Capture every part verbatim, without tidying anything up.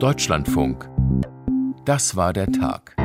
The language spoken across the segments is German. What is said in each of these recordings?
Deutschlandfunk. Das war der Tag.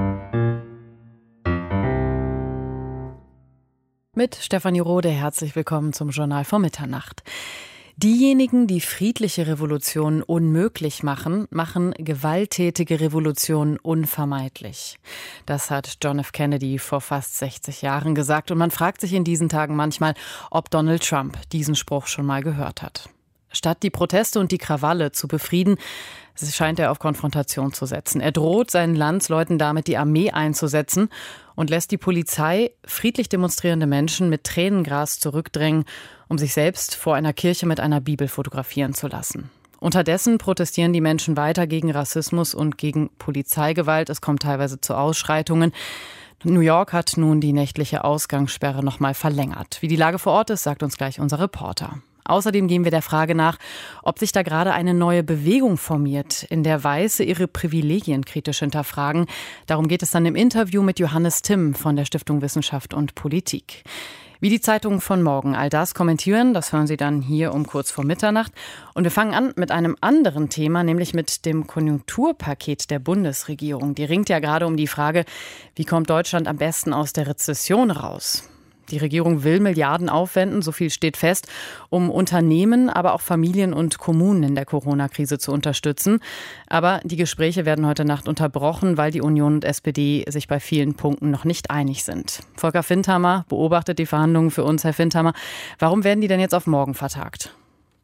Mit Stefanie Rode herzlich willkommen zum Journal vor Mitternacht. Diejenigen, die friedliche Revolutionen unmöglich machen, machen gewalttätige Revolutionen unvermeidlich. Das hat John F. Kennedy vor fast sechzig Jahren gesagt. Und man fragt sich in diesen Tagen manchmal, ob Donald Trump diesen Spruch schon mal gehört hat. Statt die Proteste und die Krawalle zu befrieden, scheint er auf Konfrontation zu setzen. Er droht seinen Landsleuten damit, die Armee einzusetzen und lässt die Polizei friedlich demonstrierende Menschen mit Tränengas zurückdrängen, um sich selbst vor einer Kirche mit einer Bibel fotografieren zu lassen. Unterdessen protestieren die Menschen weiter gegen Rassismus und gegen Polizeigewalt. Es kommt teilweise zu Ausschreitungen. New York hat nun die nächtliche Ausgangssperre noch mal verlängert. Wie die Lage vor Ort ist, sagt uns gleich unser Reporter. Außerdem gehen wir der Frage nach, ob sich da gerade eine neue Bewegung formiert, in der Weiße ihre Privilegien kritisch hinterfragen. Darum geht es dann im Interview mit Johannes Timm von der Stiftung Wissenschaft und Politik. Wie die Zeitungen von morgen all das kommentieren, das hören Sie dann hier um kurz vor Mitternacht. Und wir fangen an mit einem anderen Thema, nämlich mit dem Konjunkturpaket der Bundesregierung. Die ringt ja gerade um die Frage, wie kommt Deutschland am besten aus der Rezession raus? Die Regierung will Milliarden aufwenden, so viel steht fest, um Unternehmen, aber auch Familien und Kommunen in der Corona-Krise zu unterstützen. Aber die Gespräche werden heute Nacht unterbrochen, weil die Union und S P D sich bei vielen Punkten noch nicht einig sind. Volker Findhammer beobachtet die Verhandlungen für uns. Herr Findhammer, warum werden die denn jetzt auf morgen vertagt?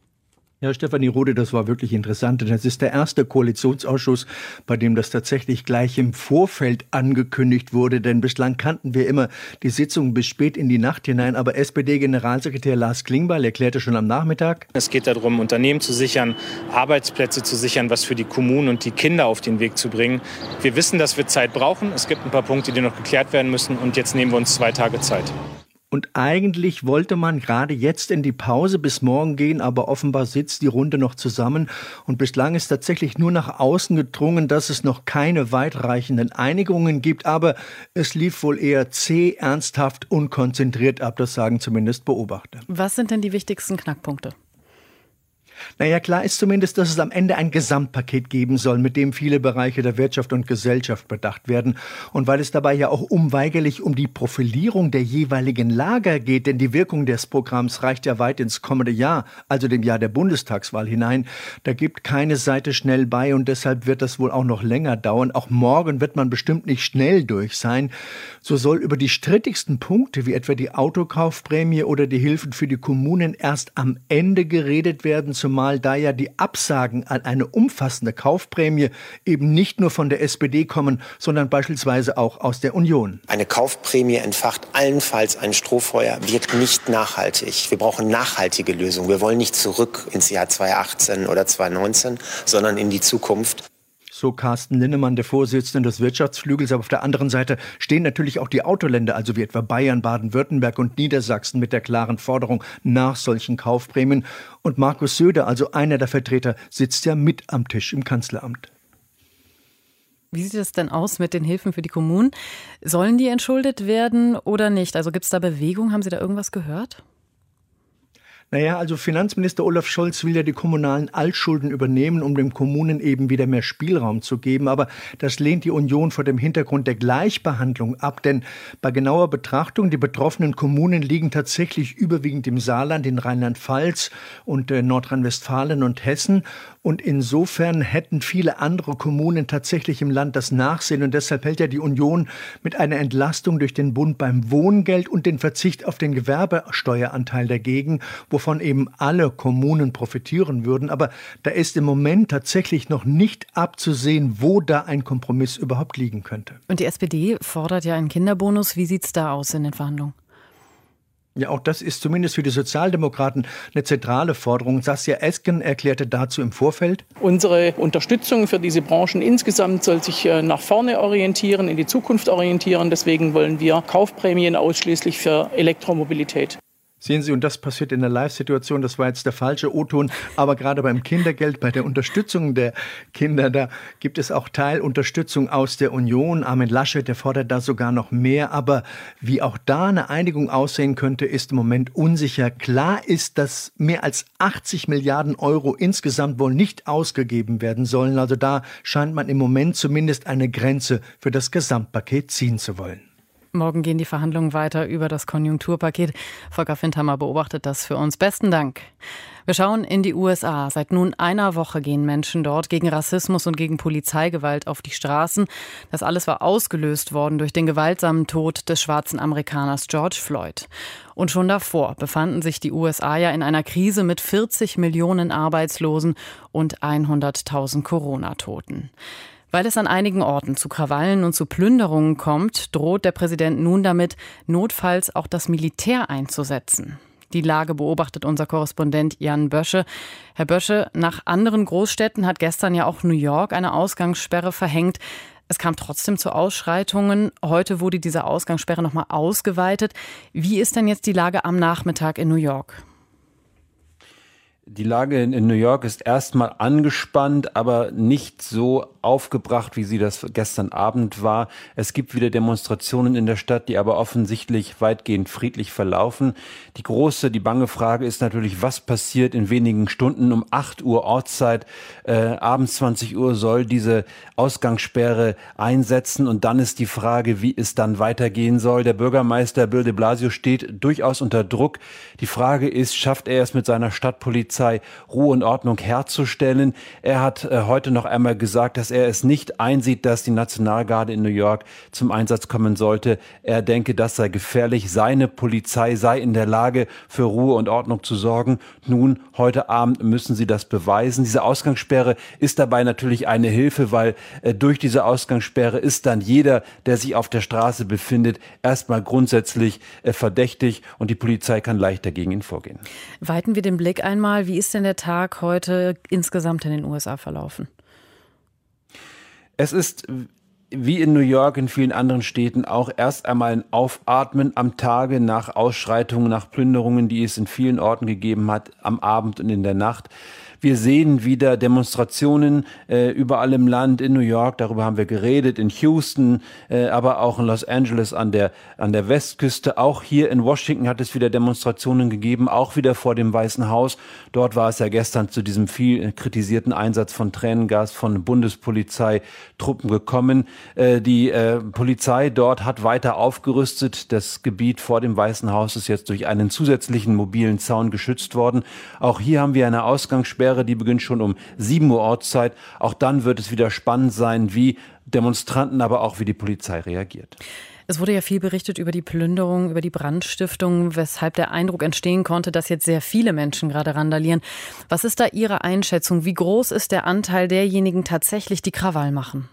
Ja, Stefanie Rode, das war wirklich interessant. Das ist der erste Koalitionsausschuss, bei dem das tatsächlich gleich im Vorfeld angekündigt wurde. Denn bislang kannten wir immer die Sitzungen bis spät in die Nacht hinein. Aber S P D-Generalsekretär Lars Klingbeil erklärte schon am Nachmittag: Es geht darum, Unternehmen zu sichern, Arbeitsplätze zu sichern, was für die Kommunen und die Kinder auf den Weg zu bringen. Wir wissen, dass wir Zeit brauchen. Es gibt ein paar Punkte, die noch geklärt werden müssen. Und jetzt nehmen wir uns zwei Tage Zeit. Und eigentlich wollte man gerade jetzt in die Pause bis morgen gehen, aber offenbar sitzt die Runde noch zusammen. Und bislang ist tatsächlich nur nach außen gedrungen, dass es noch keine weitreichenden Einigungen gibt. Aber es lief wohl eher zäh, ernsthaft und konzentriert ab, das sagen zumindest Beobachter. Was sind denn die wichtigsten Knackpunkte? Naja, klar ist zumindest, dass es am Ende ein Gesamtpaket geben soll, mit dem viele Bereiche der Wirtschaft und Gesellschaft bedacht werden. Und weil es dabei ja auch unweigerlich um die Profilierung der jeweiligen Lager geht, denn die Wirkung des Programms reicht ja weit ins kommende Jahr, also dem Jahr der Bundestagswahl hinein. Da gibt keine Seite schnell bei und deshalb wird das wohl auch noch länger dauern. Auch morgen wird man bestimmt nicht schnell durch sein. So soll über die strittigsten Punkte, wie etwa die Autokaufprämie oder die Hilfen für die Kommunen, erst am Ende geredet werden, zumal da ja die Absagen an eine umfassende Kaufprämie eben nicht nur von der S P D kommen, sondern beispielsweise auch aus der Union. Eine Kaufprämie entfacht allenfalls ein Strohfeuer, wirkt nicht nachhaltig. Wir brauchen nachhaltige Lösungen. Wir wollen nicht zurück ins Jahr zweitausendachtzehn oder zweitausendneunzehn, sondern in die Zukunft. So Carsten Linnemann, der Vorsitzende des Wirtschaftsflügels. Aber auf der anderen Seite stehen natürlich auch die Autoländer, also wie etwa Bayern, Baden-Württemberg und Niedersachsen, mit der klaren Forderung nach solchen Kaufprämien. Und Markus Söder, also einer der Vertreter, sitzt ja mit am Tisch im Kanzleramt. Wie sieht es denn aus mit den Hilfen für die Kommunen? Sollen die entschuldet werden oder nicht? Also gibt es da Bewegung? Haben Sie da irgendwas gehört? Naja, also Finanzminister Olaf Scholz will ja die kommunalen Altschulden übernehmen, um den Kommunen eben wieder mehr Spielraum zu geben. Aber das lehnt die Union vor dem Hintergrund der Gleichbehandlung ab. Denn bei genauer Betrachtung, die betroffenen Kommunen liegen tatsächlich überwiegend im Saarland, in Rheinland-Pfalz und äh, Nordrhein-Westfalen und Hessen. Und insofern hätten viele andere Kommunen tatsächlich im Land das Nachsehen. Und deshalb hält ja die Union mit einer Entlastung durch den Bund beim Wohngeld und den Verzicht auf den Gewerbesteueranteil dagegen, wovon eben alle Kommunen profitieren würden. Aber da ist im Moment tatsächlich noch nicht abzusehen, wo da ein Kompromiss überhaupt liegen könnte. Und die S P D fordert ja einen Kinderbonus. Wie sieht es da aus in den Verhandlungen? Ja, auch das ist zumindest für die Sozialdemokraten eine zentrale Forderung. Saskia Esken erklärte dazu im Vorfeld: Unsere Unterstützung für diese Branchen insgesamt soll sich nach vorne orientieren, in die Zukunft orientieren. Deswegen wollen wir Kaufprämien ausschließlich für Elektromobilität. Sehen Sie, und das passiert in der Live-Situation, das war jetzt der falsche O-Ton, aber gerade beim Kindergeld, bei der Unterstützung der Kinder, da gibt es auch Teilunterstützung aus der Union. Armin Laschet, der fordert da sogar noch mehr, aber wie auch da eine Einigung aussehen könnte, ist im Moment unsicher. Klar ist, dass mehr als achtzig Milliarden Euro insgesamt wohl nicht ausgegeben werden sollen, also da scheint man im Moment zumindest eine Grenze für das Gesamtpaket ziehen zu wollen. Morgen gehen die Verhandlungen weiter über das Konjunkturpaket. Volker Findhammer beobachtet das für uns. Besten Dank. Wir schauen in die U S A. Seit nun einer Woche gehen Menschen dort gegen Rassismus und gegen Polizeigewalt auf die Straßen. Das alles war ausgelöst worden durch den gewaltsamen Tod des schwarzen Amerikaners George Floyd. Und schon davor befanden sich die U S A ja in einer Krise mit vierzig Millionen Arbeitslosen und hunderttausend Corona-Toten. Weil es an einigen Orten zu Krawallen und zu Plünderungen kommt, droht der Präsident nun damit, notfalls auch das Militär einzusetzen. Die Lage beobachtet unser Korrespondent Jan Bösche. Herr Bösche, nach anderen Großstädten hat gestern ja auch New York eine Ausgangssperre verhängt. Es kam trotzdem zu Ausschreitungen. Heute wurde diese Ausgangssperre nochmal ausgeweitet. Wie ist denn jetzt die Lage am Nachmittag in New York? Die Lage in New York ist erstmal angespannt, aber nicht so aufgebracht, wie sie das gestern Abend war. Es gibt wieder Demonstrationen in der Stadt, die aber offensichtlich weitgehend friedlich verlaufen. Die große, die bange Frage ist natürlich, was passiert in wenigen Stunden um acht Uhr Ortszeit. Äh, abends zwanzig Uhr soll diese Ausgangssperre einsetzen und dann ist die Frage, wie es dann weitergehen soll. Der Bürgermeister Bill de Blasio steht durchaus unter Druck. Die Frage ist, schafft er es mit seiner Stadtpolizei, Ruhe und Ordnung herzustellen? Er hat äh, heute noch einmal gesagt, dass er es nicht einsieht, dass die Nationalgarde in New York zum Einsatz kommen sollte. Er denke, das sei gefährlich. Seine Polizei sei in der Lage, für Ruhe und Ordnung zu sorgen. Nun, heute Abend müssen sie das beweisen. Diese Ausgangssperre ist dabei natürlich eine Hilfe, weil äh, durch diese Ausgangssperre ist dann jeder, der sich auf der Straße befindet, erstmal grundsätzlich äh, verdächtig und die Polizei kann leichter gegen ihn vorgehen. Weiten wir den Blick einmal. Wie ist denn der Tag heute insgesamt in den U S A verlaufen? Es ist wie in New York, in vielen anderen Städten auch erst einmal ein Aufatmen am Tage nach Ausschreitungen, nach Plünderungen, die es in vielen Orten gegeben hat, am Abend und in der Nacht. Wir sehen wieder Demonstrationen äh, überall im Land, in New York, darüber haben wir geredet, in Houston, äh, aber auch in Los Angeles an der, an der Westküste. Auch hier in Washington hat es wieder Demonstrationen gegeben, auch wieder vor dem Weißen Haus. Dort war es ja gestern zu diesem viel kritisierten Einsatz von Tränengas von Bundespolizeitruppen gekommen. Äh, die äh, Polizei dort hat weiter aufgerüstet. Das Gebiet vor dem Weißen Haus ist jetzt durch einen zusätzlichen mobilen Zaun geschützt worden. Auch hier haben wir eine Ausgangssperre. Die beginnt schon um sieben Uhr Ortszeit. Auch dann wird es wieder spannend sein, wie Demonstranten, aber auch wie die Polizei reagiert. Es wurde ja viel berichtet über die Plünderung, über die Brandstiftung, weshalb der Eindruck entstehen konnte, dass jetzt sehr viele Menschen gerade randalieren. Was ist da Ihre Einschätzung? Wie groß ist der Anteil derjenigen tatsächlich, die Krawall machen?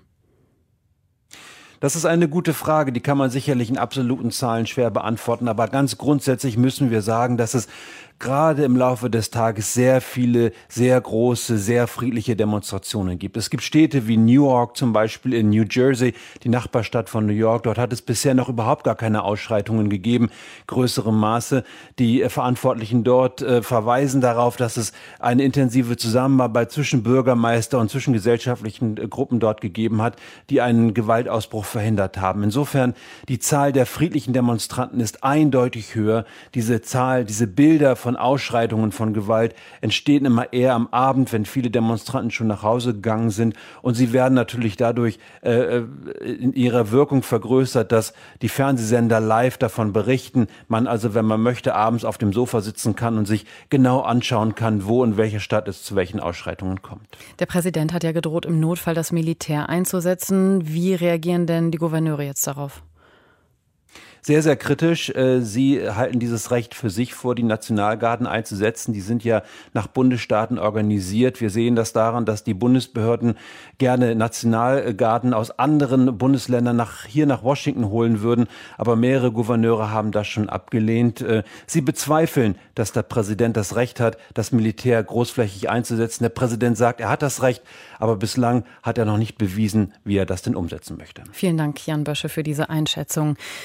Das ist eine gute Frage, die kann man sicherlich in absoluten Zahlen schwer beantworten, aber ganz grundsätzlich müssen wir sagen, dass es gerade im Laufe des Tages sehr viele, sehr große, sehr friedliche Demonstrationen gibt. Es gibt Städte wie Newark zum Beispiel in New Jersey, die Nachbarstadt von New York. Dort hat es bisher noch überhaupt gar keine Ausschreitungen gegeben, größerem Maße. Die äh, Verantwortlichen dort äh, verweisen darauf, dass es eine intensive Zusammenarbeit zwischen Bürgermeister und zwischen gesellschaftlichen äh, Gruppen dort gegeben hat, die einen Gewaltausbruch verhindert haben. Insofern, die Zahl der friedlichen Demonstranten ist eindeutig höher. Diese Zahl, diese Bilder von Ausschreitungen von Gewalt entstehen immer eher am Abend, wenn viele Demonstranten schon nach Hause gegangen sind. Und sie werden natürlich dadurch äh, in ihrer Wirkung vergrößert, dass die Fernsehsender live davon berichten. Man also, wenn man möchte, abends auf dem Sofa sitzen kann und sich genau anschauen kann, wo in welcher Stadt es zu welchen Ausschreitungen kommt. Der Präsident hat ja gedroht, im Notfall das Militär einzusetzen. Wie reagieren denn die Gouverneure jetzt darauf? Sehr, sehr kritisch. Sie halten dieses Recht für sich vor, die Nationalgarden einzusetzen. Die sind ja nach Bundesstaaten organisiert. Wir sehen das daran, dass die Bundesbehörden gerne Nationalgarden aus anderen Bundesländern nach, hier nach Washington holen würden. Aber mehrere Gouverneure haben das schon abgelehnt. Sie bezweifeln, dass der Präsident das Recht hat, das Militär großflächig einzusetzen. Der Präsident sagt, er hat das Recht, aber bislang hat er noch nicht bewiesen, wie er das denn umsetzen möchte. Vielen Dank, Jan Bösche, für diese Einschätzung. Es gehen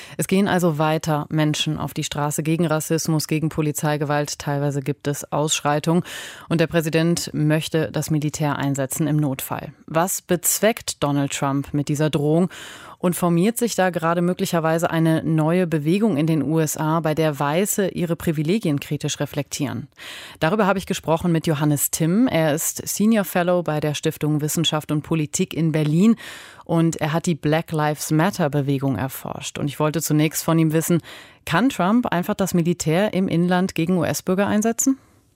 also weiter Menschen auf die Straße gegen Rassismus, gegen Polizeigewalt. Teilweise gibt es Ausschreitungen. Und der Präsident möchte das Militär einsetzen im Notfall. Was bezweckt Donald Trump mit dieser Drohung? Und formiert sich da gerade möglicherweise eine neue Bewegung in den U S A, bei der Weiße ihre Privilegien kritisch reflektieren? Darüber habe ich gesprochen mit Johannes Timm. Er ist Senior Fellow bei der Stiftung Wissenschaft und Politik in Berlin und er hat die Black Lives Matter Bewegung erforscht. Und ich wollte zunächst von ihm wissen, kann Trump einfach das Militär im Inland gegen U S-Bürger einsetzen?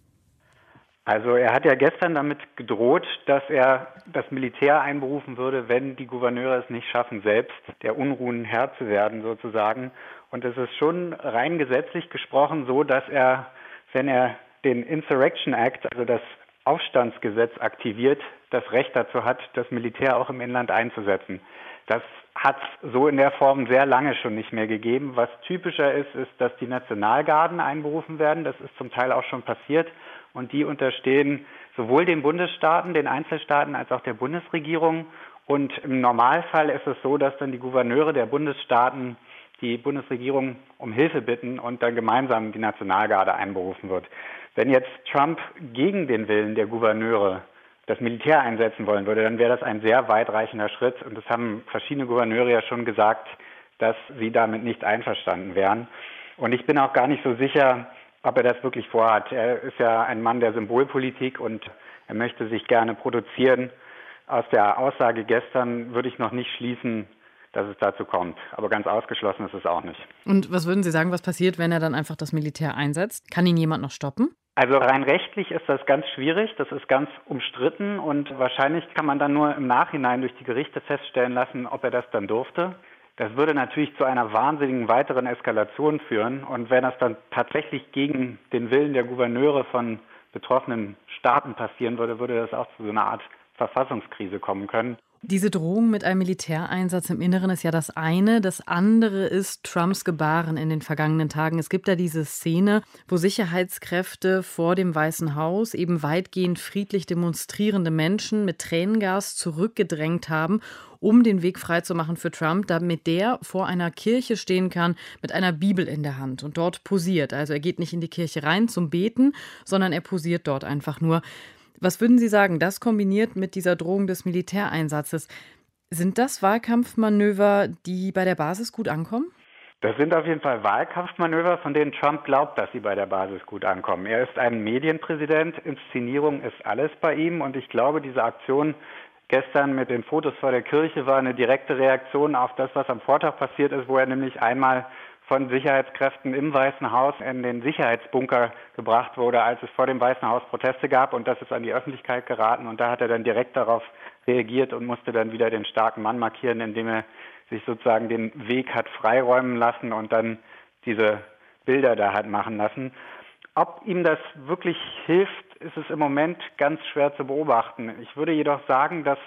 Also er hat ja gestern damit gedroht, dass er das Militär einberufen würde, wenn die Gouverneure es nicht schaffen, selbst der Unruhen Herr zu werden sozusagen. Und es ist schon rein gesetzlich gesprochen so, dass er, wenn er den Insurrection Act, also das Aufstandsgesetz aktiviert, das Recht dazu hat, das Militär auch im Inland einzusetzen. Das hat es so in der Form sehr lange schon nicht mehr gegeben. Was typischer ist, ist, dass die Nationalgarden einberufen werden. Das ist zum Teil auch schon passiert. Und die unterstehen sowohl den Bundesstaaten, den Einzelstaaten, als auch der Bundesregierung. Und im Normalfall ist es so, dass dann die Gouverneure der Bundesstaaten die Bundesregierung um Hilfe bitten und dann gemeinsam die Nationalgarde einberufen wird. Wenn jetzt Trump gegen den Willen der Gouverneure das Militär einsetzen wollen würde, dann wäre das ein sehr weitreichender Schritt. Und das haben verschiedene Gouverneure ja schon gesagt, dass sie damit nicht einverstanden wären. Und ich bin auch gar nicht so sicher, ob er das wirklich vorhat. Er ist ja ein Mann der Symbolpolitik und er möchte sich gerne produzieren. Aus der Aussage gestern würde ich noch nicht schließen, dass es dazu kommt. Aber ganz ausgeschlossen ist es auch nicht. Und was würden Sie sagen, was passiert, wenn er dann einfach das Militär einsetzt? Kann ihn jemand noch stoppen? Also rein rechtlich ist das ganz schwierig. Das ist ganz umstritten und wahrscheinlich kann man dann nur im Nachhinein durch die Gerichte feststellen lassen, ob er das dann durfte. Das würde natürlich zu einer wahnsinnigen weiteren Eskalation führen. Und wenn das dann tatsächlich gegen den Willen der Gouverneure von betroffenen Staaten passieren würde, würde das auch zu so einer Art Verfassungskrise kommen können. Diese Drohung mit einem Militäreinsatz im Inneren ist ja das eine. Das andere ist Trumps Gebaren in den vergangenen Tagen. Es gibt da diese Szene, wo Sicherheitskräfte vor dem Weißen Haus eben weitgehend friedlich demonstrierende Menschen mit Tränengas zurückgedrängt haben, um den Weg freizumachen für Trump, damit der vor einer Kirche stehen kann mit einer Bibel in der Hand und dort posiert. Also er geht nicht in die Kirche rein zum Beten, sondern er posiert dort einfach nur. Was würden Sie sagen, das kombiniert mit dieser Drohung des Militäreinsatzes, sind das Wahlkampfmanöver, die bei der Basis gut ankommen? Das sind auf jeden Fall Wahlkampfmanöver, von denen Trump glaubt, dass sie bei der Basis gut ankommen. Er ist ein Medienpräsident, Inszenierung ist alles bei ihm und ich glaube, diese Aktion gestern mit den Fotos vor der Kirche war eine direkte Reaktion auf das, was am Vortag passiert ist, wo er nämlich einmal von Sicherheitskräften im Weißen Haus in den Sicherheitsbunker gebracht wurde, als es vor dem Weißen Haus Proteste gab und das ist an die Öffentlichkeit geraten und da hat er dann direkt darauf reagiert und musste dann wieder den starken Mann markieren, indem er sich sozusagen den Weg hat freiräumen lassen und dann diese Bilder da hat machen lassen. Ob ihm das wirklich hilft, ist es im Moment ganz schwer zu beobachten. Ich würde jedoch sagen, dass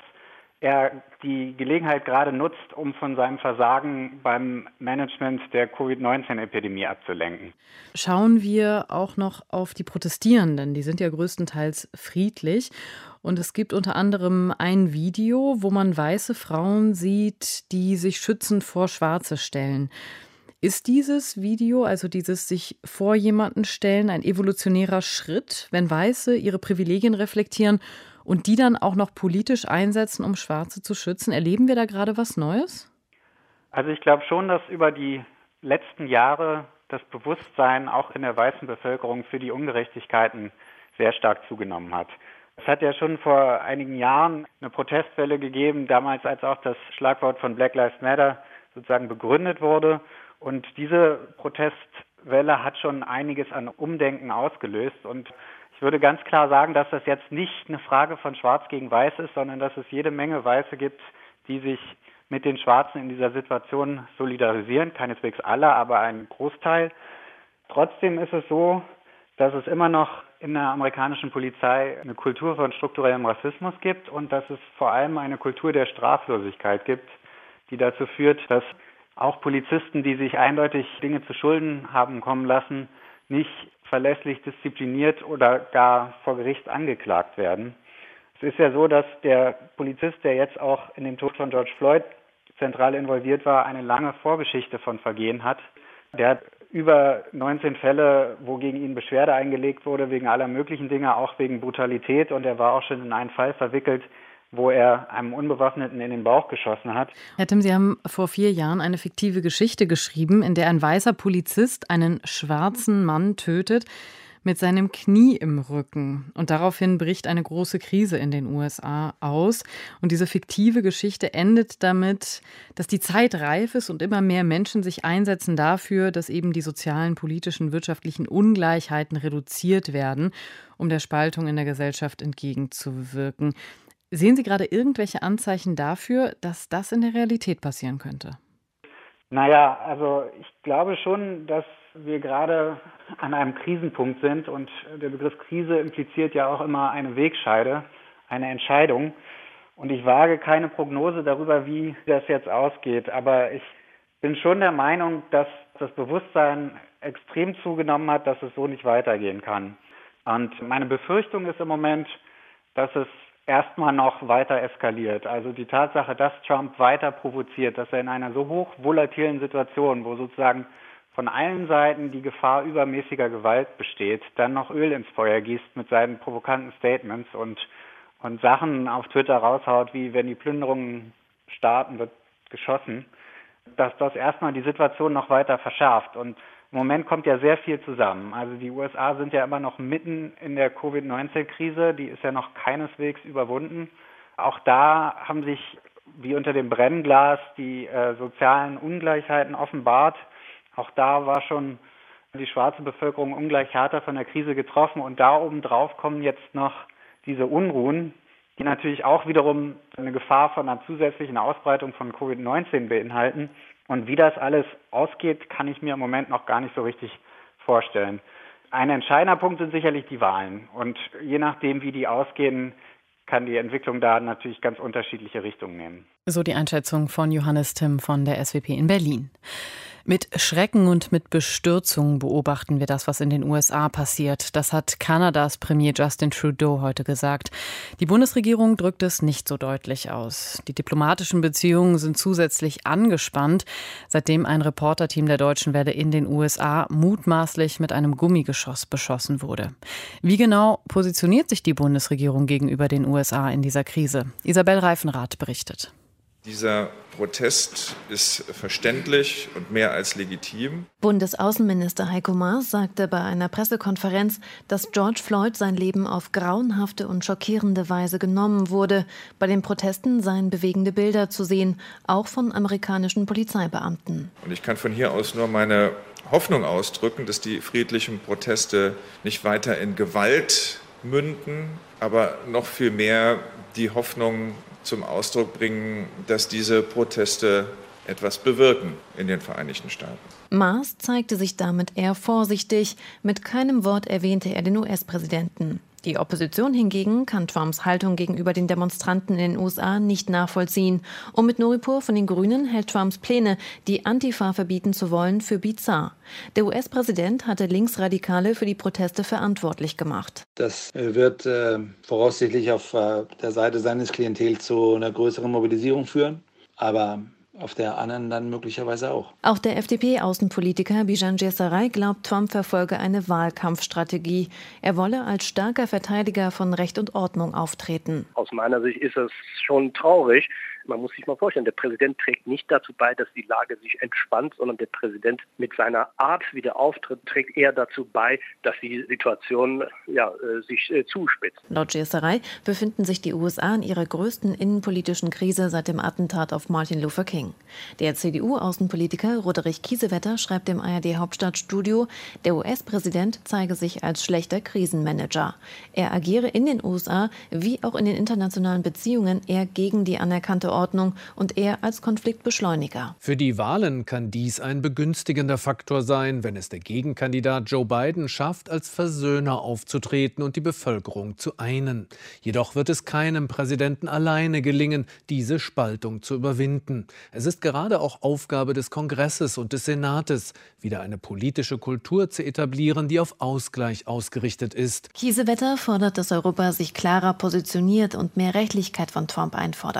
er die Gelegenheit gerade nutzt, um von seinem Versagen beim Management der Covid neunzehn Epidemie abzulenken. Schauen wir auch noch auf die Protestierenden. Die sind ja größtenteils friedlich. Und es gibt unter anderem ein Video, wo man weiße Frauen sieht, die sich schützend vor Schwarze stellen. Ist dieses Video, also dieses sich vor jemanden stellen, ein evolutionärer Schritt, wenn Weiße ihre Privilegien reflektieren und die dann auch noch politisch einsetzen, um Schwarze zu schützen? Erleben wir da gerade was Neues? Also ich glaube schon, dass über die letzten Jahre das Bewusstsein auch in der weißen Bevölkerung für die Ungerechtigkeiten sehr stark zugenommen hat. Es hat ja schon vor einigen Jahren eine Protestwelle gegeben, damals als auch das Schlagwort von Black Lives Matter sozusagen begründet wurde. Und diese Protestwelle hat schon einiges an Umdenken ausgelöst. Und ich würde ganz klar sagen, dass das jetzt nicht eine Frage von Schwarz gegen Weiß ist, sondern dass es jede Menge Weiße gibt, die sich mit den Schwarzen in dieser Situation solidarisieren. Keineswegs alle, aber ein Großteil. Trotzdem ist es so, dass es immer noch in der amerikanischen Polizei eine Kultur von strukturellem Rassismus gibt und dass es vor allem eine Kultur der Straflosigkeit gibt, die dazu führt, dass auch Polizisten, die sich eindeutig Dinge zu Schulden haben kommen lassen, nicht verlässlich diszipliniert oder gar vor Gericht angeklagt werden. Es ist ja so, dass der Polizist, der jetzt auch in dem Tod von George Floyd zentral involviert war, eine lange Vorgeschichte von Vergehen hat. Der hat über neunzehn Fälle, wo gegen ihn Beschwerde eingelegt wurde, wegen aller möglichen Dinge, auch wegen Brutalität. Und er war auch schon in einen Fall verwickelt, wo er einem Unbewaffneten in den Bauch geschossen hat. Herr Timm, Sie haben vor vier Jahren eine fiktive Geschichte geschrieben, in der ein weißer Polizist einen schwarzen Mann tötet mit seinem Knie im Rücken. Und daraufhin bricht eine große Krise in den U S A aus. Und diese fiktive Geschichte endet damit, dass die Zeit reif ist und immer mehr Menschen sich einsetzen dafür, dass eben die sozialen, politischen, wirtschaftlichen Ungleichheiten reduziert werden, um der Spaltung in der Gesellschaft entgegenzuwirken. Sehen Sie gerade irgendwelche Anzeichen dafür, dass das in der Realität passieren könnte? Naja, also ich glaube schon, dass wir gerade an einem Krisenpunkt sind. Und der Begriff Krise impliziert ja auch immer eine Wegscheide, eine Entscheidung. Und ich wage keine Prognose darüber, wie das jetzt ausgeht. Aber ich bin schon der Meinung, dass das Bewusstsein extrem zugenommen hat, dass es so nicht weitergehen kann. Und meine Befürchtung ist im Moment, dass es erstmal noch weiter eskaliert. Also die Tatsache, dass Trump weiter provoziert, dass er in einer so hoch volatilen Situation, wo sozusagen von allen Seiten die Gefahr übermäßiger Gewalt besteht, dann noch Öl ins Feuer gießt mit seinen provokanten Statements und, und Sachen auf Twitter raushaut, wie wenn die Plünderungen starten, wird geschossen, dass das erstmal die Situation noch weiter verschärft. Und im Moment kommt ja sehr viel zusammen. Also die U S A sind ja immer noch mitten in der Covid neunzehn Krise, die ist ja noch keineswegs überwunden. Auch da haben sich wie unter dem Brennglas die äh, sozialen Ungleichheiten offenbart. Auch da war schon die schwarze Bevölkerung ungleich härter von der Krise getroffen. Und da obendrauf kommen jetzt noch diese Unruhen, die natürlich auch wiederum eine Gefahr von einer zusätzlichen Ausbreitung von Covid neunzehn beinhalten. Und wie das alles ausgeht, kann ich mir im Moment noch gar nicht so richtig vorstellen. Ein entscheidender Punkt sind sicherlich die Wahlen. Und je nachdem, wie die ausgehen, kann die Entwicklung da natürlich ganz unterschiedliche Richtungen nehmen. So die Einschätzung von Johannes Timm von der S W P in Berlin. Mit Schrecken und mit Bestürzung beobachten wir das, was in den U S A passiert. Das hat Kanadas Premier Justin Trudeau heute gesagt. Die Bundesregierung drückt es nicht so deutlich aus. Die diplomatischen Beziehungen sind zusätzlich angespannt, seitdem ein Reporterteam der Deutschen Welle in den U S A mutmaßlich mit einem Gummigeschoss beschossen wurde. Wie genau positioniert sich die Bundesregierung gegenüber den U S A in dieser Krise? Isabel Reifenrath berichtet. Dieser Protest ist verständlich und mehr als legitim. Bundesaußenminister Heiko Maas sagte bei einer Pressekonferenz, dass George Floyd sein Leben auf grauenhafte und schockierende Weise genommen wurde. Bei den Protesten seien bewegende Bilder zu sehen, auch von amerikanischen Polizeibeamten. Und ich kann von hier aus nur meine Hoffnung ausdrücken, dass die friedlichen Proteste nicht weiter in Gewalt münden, aber noch viel mehr die Hoffnung zum Ausdruck bringen, dass diese Proteste etwas bewirken in den Vereinigten Staaten. Maas zeigte sich damit eher vorsichtig. Mit keinem Wort erwähnte er den U S-Präsidenten. Die Opposition hingegen kann Trumps Haltung gegenüber den Demonstranten in den U S A nicht nachvollziehen. Und mit Nuripur von den Grünen hält Trumps Pläne, die Antifa verbieten zu wollen, für bizarr. Der U S-Präsident hatte Linksradikale für die Proteste verantwortlich gemacht. Das wird äh, voraussichtlich auf äh, der Seite seines Klientels zu einer größeren Mobilisierung führen. Aber auf der anderen dann möglicherweise auch. Auch der F D P-Außenpolitiker Bijan Djessaray glaubt, Trump verfolge eine Wahlkampfstrategie. Er wolle als starker Verteidiger von Recht und Ordnung auftreten. Aus meiner Sicht ist es schon traurig. Man muss sich mal vorstellen, der Präsident trägt nicht dazu bei, dass die Lage sich entspannt, sondern der Präsident mit seiner Art, wie der auftritt, trägt eher dazu bei, dass die Situation ja, sich äh, zuspitzt. Laut Djessaray befinden sich die U S A in ihrer größten innenpolitischen Krise seit dem Attentat auf Martin Luther King. Der C D U-Außenpolitiker Roderich Kiesewetter schreibt im A R D-Hauptstadtstudio, der U S-Präsident zeige sich als schlechter Krisenmanager. Er agiere in den U S A wie auch in den internationalen Beziehungen eher gegen die anerkannte Ordnung und eher als Konfliktbeschleuniger. Für die Wahlen kann dies ein begünstigender Faktor sein, wenn es der Gegenkandidat Joe Biden schafft, als Versöhner aufzutreten und die Bevölkerung zu einen. Jedoch wird es keinem Präsidenten alleine gelingen, diese Spaltung zu überwinden. Es ist gerade auch Aufgabe des Kongresses und des Senates, wieder eine politische Kultur zu etablieren, die auf Ausgleich ausgerichtet ist. Kiesewetter fordert, dass Europa sich klarer positioniert und mehr Rechtlichkeit von Trump einfordert.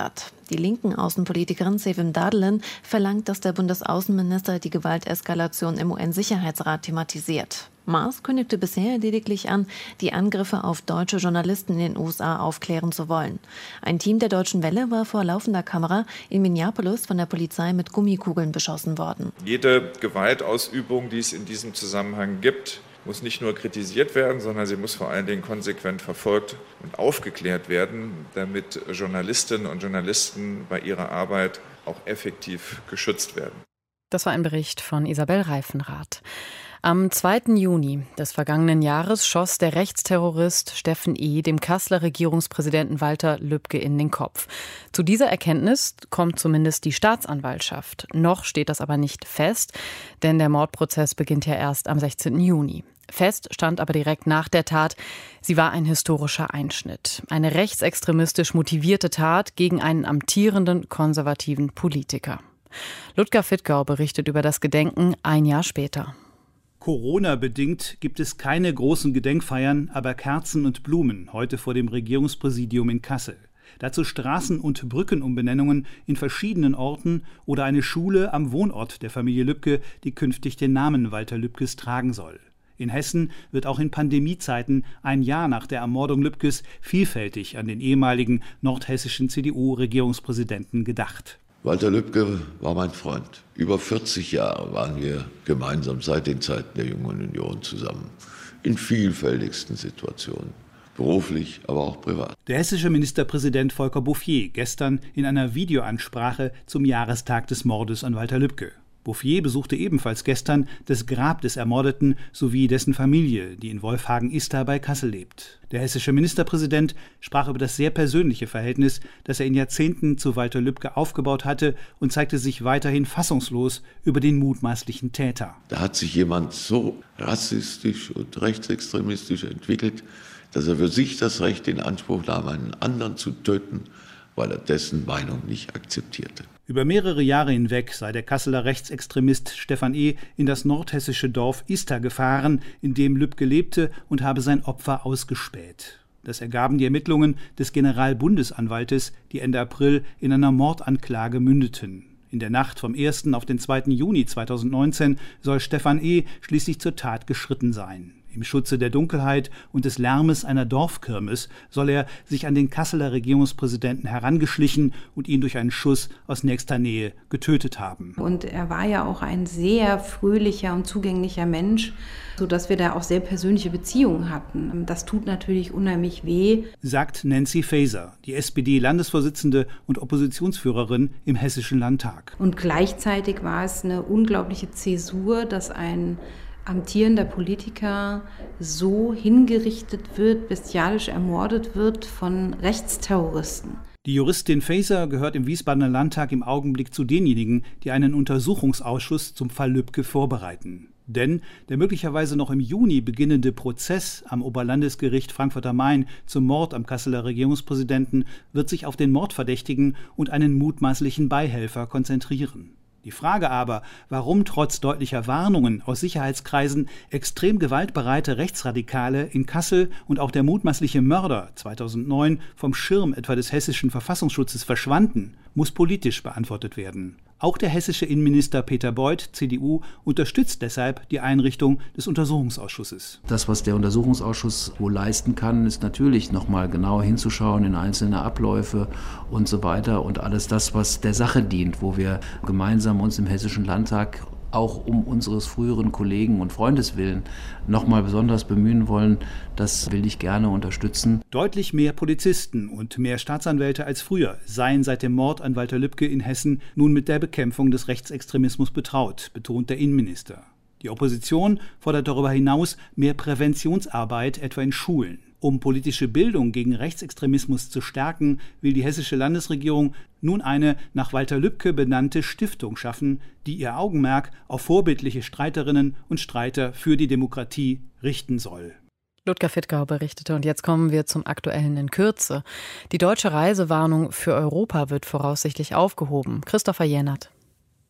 Die linken Außenpolitikerin Sevim Dağdelen verlangt, dass der Bundesaußenminister die Gewalteskalation im U N-Sicherheitsrat thematisiert. Maas kündigte bisher lediglich an, die Angriffe auf deutsche Journalisten in den U S A aufklären zu wollen. Ein Team der Deutschen Welle war vor laufender Kamera in Minneapolis von der Polizei mit Gummikugeln beschossen worden. Jede Gewaltausübung, die es in diesem Zusammenhang gibt, muss nicht nur kritisiert werden, sondern sie muss vor allen Dingen konsequent verfolgt und aufgeklärt werden, damit Journalistinnen und Journalisten bei ihrer Arbeit auch effektiv geschützt werden. Das war ein Bericht von Isabel Reifenrath. Am zweiten Juni des vergangenen Jahres schoss der Rechtsterrorist Steffen E. dem Kasseler Regierungspräsidenten Walter Lübcke in den Kopf. Zu dieser Erkenntnis kommt zumindest die Staatsanwaltschaft. Noch steht das aber nicht fest, denn der Mordprozess beginnt ja erst am sechzehnten Juni. Fest stand aber direkt nach der Tat, sie war ein historischer Einschnitt. Eine rechtsextremistisch motivierte Tat gegen einen amtierenden konservativen Politiker. Ludger Fittgau berichtet über das Gedenken ein Jahr später. Corona-bedingt gibt es keine großen Gedenkfeiern, aber Kerzen und Blumen heute vor dem Regierungspräsidium in Kassel. Dazu Straßen- und Brückenumbenennungen in verschiedenen Orten oder eine Schule am Wohnort der Familie Lübcke, die künftig den Namen Walter Lübkes tragen soll. In Hessen wird auch in Pandemiezeiten, ein Jahr nach der Ermordung Lübkes, vielfältig an den ehemaligen nordhessischen C D U-Regierungspräsidenten gedacht. Walter Lübcke war mein Freund. Über vierzig Jahre waren wir gemeinsam seit den Zeiten der Jungen Union zusammen. In vielfältigsten Situationen. Beruflich, aber auch privat. Der hessische Ministerpräsident Volker Bouffier gestern in einer Videoansprache zum Jahrestag des Mordes an Walter Lübcke. Bouffier besuchte ebenfalls gestern das Grab des Ermordeten sowie dessen Familie, die in Wolfhagen-Ista bei Kassel lebt. Der hessische Ministerpräsident sprach über das sehr persönliche Verhältnis, das er in Jahrzehnten zu Walter Lübcke aufgebaut hatte und zeigte sich weiterhin fassungslos über den mutmaßlichen Täter. Da hat sich jemand so rassistisch und rechtsextremistisch entwickelt, dass er für sich das Recht in Anspruch nahm, einen anderen zu töten, weil er dessen Meinung nicht akzeptierte. Über mehrere Jahre hinweg sei der Kasseler Rechtsextremist Stefan E. in das nordhessische Dorf Ista gefahren, in dem Lübcke lebte, und habe sein Opfer ausgespäht. Das ergaben die Ermittlungen des Generalbundesanwaltes, die Ende April in einer Mordanklage mündeten. In der Nacht vom ersten auf den zweiten Juni zweitausendneunzehn soll Stefan E. schließlich zur Tat geschritten sein. Im Schutze der Dunkelheit und des Lärmes einer Dorfkirmes soll er sich an den Kasseler Regierungspräsidenten herangeschlichen und ihn durch einen Schuss aus nächster Nähe getötet haben. Und er war ja auch ein sehr fröhlicher und zugänglicher Mensch, sodass wir da auch sehr persönliche Beziehungen hatten. Das tut natürlich unheimlich weh, sagt Nancy Faeser, die S P D-Landesvorsitzende und Oppositionsführerin im Hessischen Landtag. Und gleichzeitig war es eine unglaubliche Zäsur, dass ein amtierender Politiker so hingerichtet wird, bestialisch ermordet wird von Rechtsterroristen. Die Juristin Faeser gehört im Wiesbadener Landtag im Augenblick zu denjenigen, die einen Untersuchungsausschuss zum Fall Lübcke vorbereiten. Denn der möglicherweise noch im Juni beginnende Prozess am Oberlandesgericht Frankfurt am Main zum Mord am Kasseler Regierungspräsidenten wird sich auf den Mordverdächtigen und einen mutmaßlichen Beihelfer konzentrieren. Die Frage aber, warum trotz deutlicher Warnungen aus Sicherheitskreisen extrem gewaltbereite Rechtsradikale in Kassel und auch der mutmaßliche Mörder zweitausendneun vom Schirm etwa des hessischen Verfassungsschutzes verschwanden, muss politisch beantwortet werden. Auch der hessische Innenminister Peter Beuth, C D U, unterstützt deshalb die Einrichtung des Untersuchungsausschusses. Das, was der Untersuchungsausschuss wohl leisten kann, ist natürlich noch mal genau hinzuschauen in einzelne Abläufe und so weiter und alles das, was der Sache dient, wo wir gemeinsam uns im Hessischen Landtag auch um unseres früheren Kollegen und Freundes willen noch mal besonders bemühen wollen, das will ich gerne unterstützen. Deutlich mehr Polizisten und mehr Staatsanwälte als früher seien seit dem Mord an Walter Lübcke in Hessen nun mit der Bekämpfung des Rechtsextremismus betraut, betont der Innenminister. Die Opposition fordert darüber hinaus mehr Präventionsarbeit, etwa in Schulen. Um politische Bildung gegen Rechtsextremismus zu stärken, will die hessische Landesregierung nun eine nach Walter Lübcke benannte Stiftung schaffen, die ihr Augenmerk auf vorbildliche Streiterinnen und Streiter für die Demokratie richten soll. Ludger Fittgau berichtete. Und jetzt kommen wir zum Aktuellen in Kürze. Die deutsche Reisewarnung für Europa wird voraussichtlich aufgehoben. Christopher Jennert.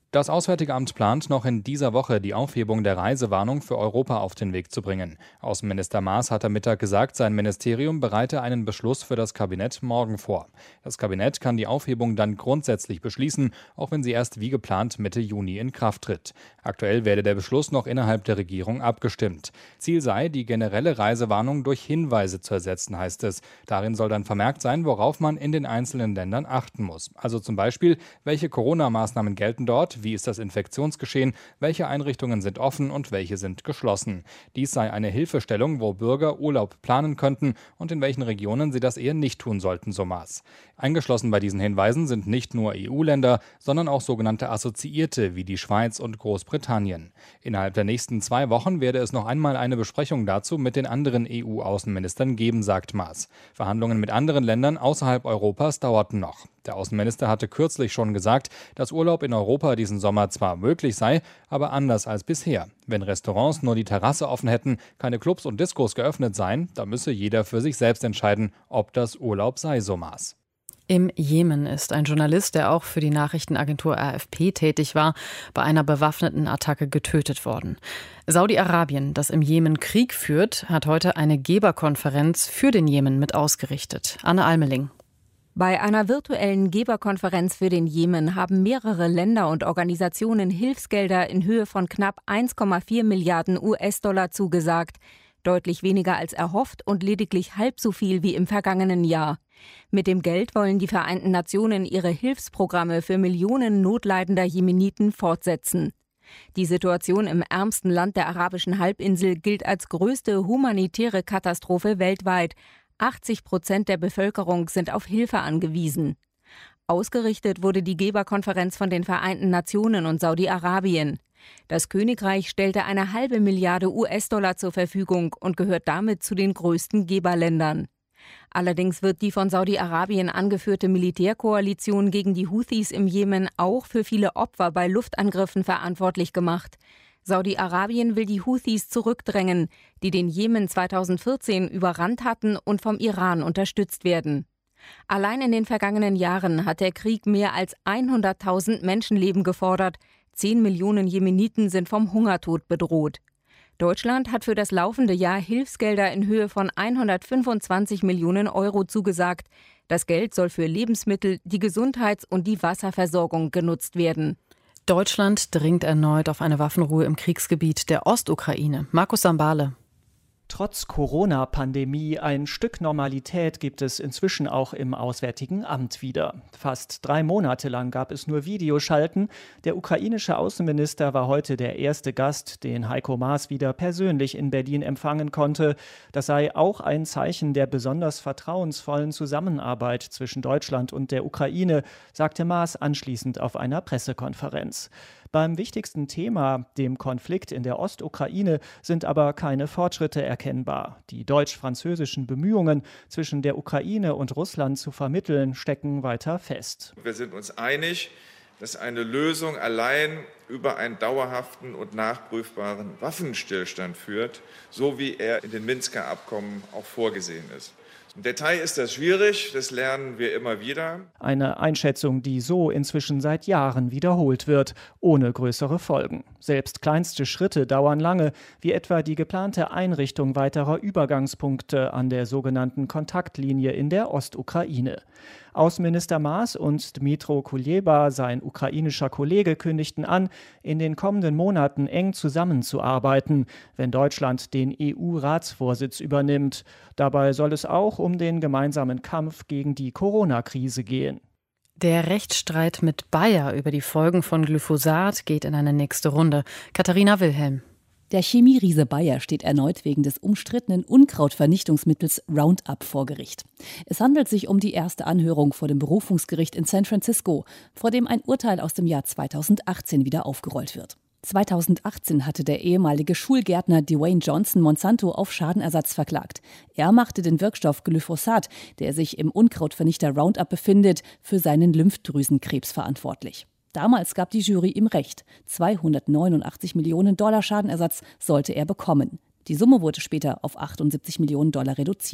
Das Auswärtige Amt plant, noch in dieser Woche die Aufhebung der Reisewarnung für Europa auf den Weg zu bringen. Außenminister Maas hat am Mittag gesagt, sein Ministerium bereite einen Beschluss für das Kabinett morgen vor. Das Kabinett kann die Aufhebung dann grundsätzlich beschließen, auch wenn sie erst wie geplant Mitte Juni in Kraft tritt. Aktuell werde der Beschluss noch innerhalb der Regierung abgestimmt. Ziel sei, die generelle Reisewarnung durch Hinweise zu ersetzen, heißt es. Darin soll dann vermerkt sein, worauf man in den einzelnen Ländern achten muss. Also zum Beispiel, welche Corona-Maßnahmen gelten dort, wie ist das Infektionsgeschehen, welche Einrichtungen sind offen und welche sind geschlossen. Dies sei eine Hilfestellung, wo Bürger Urlaub planen könnten und in welchen Regionen sie das eher nicht tun sollten, so Maas. Eingeschlossen bei diesen Hinweisen sind nicht nur E U-Länder, sondern auch sogenannte Assoziierte wie die Schweiz und Großbritannien. Innerhalb der nächsten zwei Wochen werde es noch einmal eine Besprechung dazu mit den anderen E U-Außenministern geben, sagt Maas. Verhandlungen mit anderen Ländern außerhalb Europas dauerten noch. Der Außenminister hatte kürzlich schon gesagt, dass Urlaub in Europa diesen Sommer zwar möglich sei, aber anders als bisher. Wenn Restaurants nur die Terrasse offen hätten, keine Clubs und Diskos geöffnet seien, dann müsse jeder für sich selbst entscheiden, ob das Urlaub sei, so Maas. Im Jemen ist ein Journalist, der auch für die Nachrichtenagentur A F P tätig war, bei einer bewaffneten Attacke getötet worden. Saudi-Arabien, das im Jemen Krieg führt, hat heute eine Geberkonferenz für den Jemen mit ausgerichtet. Anne Almeling. Bei einer virtuellen Geberkonferenz für den Jemen haben mehrere Länder und Organisationen Hilfsgelder in Höhe von knapp eins Komma vier Milliarden U S-Dollar zugesagt. Deutlich weniger als erhofft und lediglich halb so viel wie im vergangenen Jahr. Mit dem Geld wollen die Vereinten Nationen ihre Hilfsprogramme für Millionen notleidender Jemeniten fortsetzen. Die Situation im ärmsten Land der arabischen Halbinsel gilt als größte humanitäre Katastrophe weltweit. achtzig Prozent der Bevölkerung sind auf Hilfe angewiesen. Ausgerichtet wurde die Geberkonferenz von den Vereinten Nationen und Saudi-Arabien. Das Königreich stellte eine halbe Milliarde U S-Dollar zur Verfügung und gehört damit zu den größten Geberländern. Allerdings wird die von Saudi-Arabien angeführte Militärkoalition gegen die Houthis im Jemen auch für viele Opfer bei Luftangriffen verantwortlich gemacht. Saudi-Arabien will die Houthis zurückdrängen, die den Jemen zweitausendvierzehn überrannt hatten und vom Iran unterstützt werden. Allein in den vergangenen Jahren hat der Krieg mehr als hunderttausend Menschenleben gefordert. Zehn Millionen Jemeniten sind vom Hungertod bedroht. Deutschland hat für das laufende Jahr Hilfsgelder in Höhe von hundertfünfundzwanzig Millionen Euro zugesagt. Das Geld soll für Lebensmittel, die Gesundheits- und die Wasserversorgung genutzt werden. Deutschland dringt erneut auf eine Waffenruhe im Kriegsgebiet der Ostukraine. Markus Sambale. Trotz Corona-Pandemie ein Stück Normalität gibt es inzwischen auch im Auswärtigen Amt wieder. Fast drei Monate lang gab es nur Videoschalten. Der ukrainische Außenminister war heute der erste Gast, den Heiko Maas wieder persönlich in Berlin empfangen konnte. Das sei auch ein Zeichen der besonders vertrauensvollen Zusammenarbeit zwischen Deutschland und der Ukraine, sagte Maas anschließend auf einer Pressekonferenz. Beim wichtigsten Thema, dem Konflikt in der Ostukraine, sind aber keine Fortschritte erkennbar. Die deutsch-französischen Bemühungen, zwischen der Ukraine und Russland zu vermitteln, stecken weiter fest. Wir sind uns einig, dass eine Lösung allein über einen dauerhaften und nachprüfbaren Waffenstillstand führt, so wie er in den Minsker Abkommen auch vorgesehen ist. Im Detail ist das schwierig, das lernen wir immer wieder. Eine Einschätzung, die so inzwischen seit Jahren wiederholt wird, ohne größere Folgen. Selbst kleinste Schritte dauern lange, wie etwa die geplante Einrichtung weiterer Übergangspunkte an der sogenannten Kontaktlinie in der Ostukraine. Außenminister Maas und Dmytro Kuleba, sein ukrainischer Kollege, kündigten an, in den kommenden Monaten eng zusammenzuarbeiten, wenn Deutschland den E U-Ratsvorsitz übernimmt. Dabei soll es auch um den gemeinsamen Kampf gegen die Corona-Krise gehen. Der Rechtsstreit mit Bayer über die Folgen von Glyphosat geht in eine nächste Runde. Katharina Wilhelm. Der Chemieriese Bayer steht erneut wegen des umstrittenen Unkrautvernichtungsmittels Roundup vor Gericht. Es handelt sich um die erste Anhörung vor dem Berufungsgericht in San Francisco, vor dem ein Urteil aus dem Jahr zweitausendachtzehn wieder aufgerollt wird. zweitausendachtzehn hatte der ehemalige Schulgärtner Dwayne Johnson Monsanto auf Schadenersatz verklagt. Er machte den Wirkstoff Glyphosat, der sich im Unkrautvernichter Roundup befindet, für seinen Lymphdrüsenkrebs verantwortlich. Damals gab die Jury ihm recht. zweihundertneunundachtzig Millionen Dollar Schadenersatz sollte er bekommen. Die Summe wurde später auf achtundsiebzig Millionen Dollar reduziert.